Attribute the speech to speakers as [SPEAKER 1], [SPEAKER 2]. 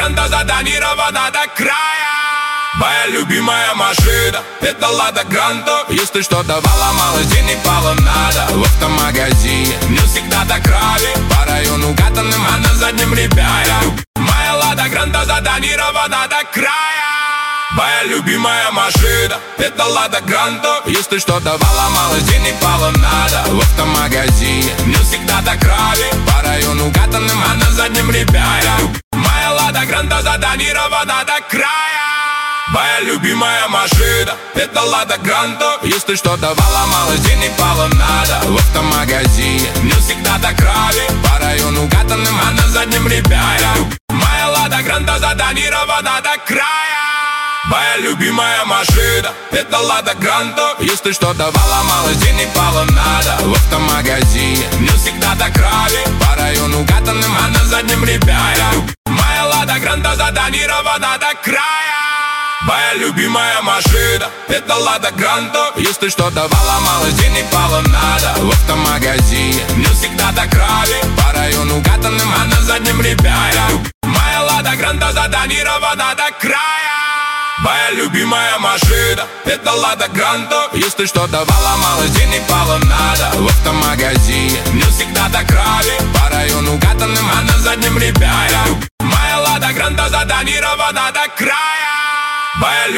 [SPEAKER 1] Гранта затонирована до края. Моя любимая машина — это Лада Гранта. Если что-то поломалось, денег полно надо. В автомагазине мне всегда до крови. По району катаным, а на заднем ребята. Моя Лада Гранта затонирована до края. Моя любимая машина — это Лада Гранта. Если что-то поломалось, денег полно надо. В автомагазине мне всегда до крови. По району катаным, а на заднем ребята. Моя Лада Гранта затонирована до края. Моя любимая машина — это Лада Гранта. Если что-то поломалось, денег полно надо. В автомагазине мне всегда до крови. По району катаным, а на заднем ребята. Моя Лада Гранта затонирована до края. Моя любимая машина — это Лада Гранта. Если что-то поломалось, денег полно надо. В автомагазине мне всегда до крови. По району катаным, а на заднем ребята. Моя Лада Гранта затонирована до края. Моя любимая машина — это Лада Гранта. Если что-то поломалось, денег полно надо. В автомагазине мне всегда до крови. По району катаным, а на заднем ребята. Моя Лада Гранта затонирована до края. Моя любимая машина — это Лада Гранта. Если что-то поломалось, денег полно надо. В автомагазине мне всегда до крови. По району катаным, а на заднем ребята. Моя Лада Гранта затонирована до края. Моя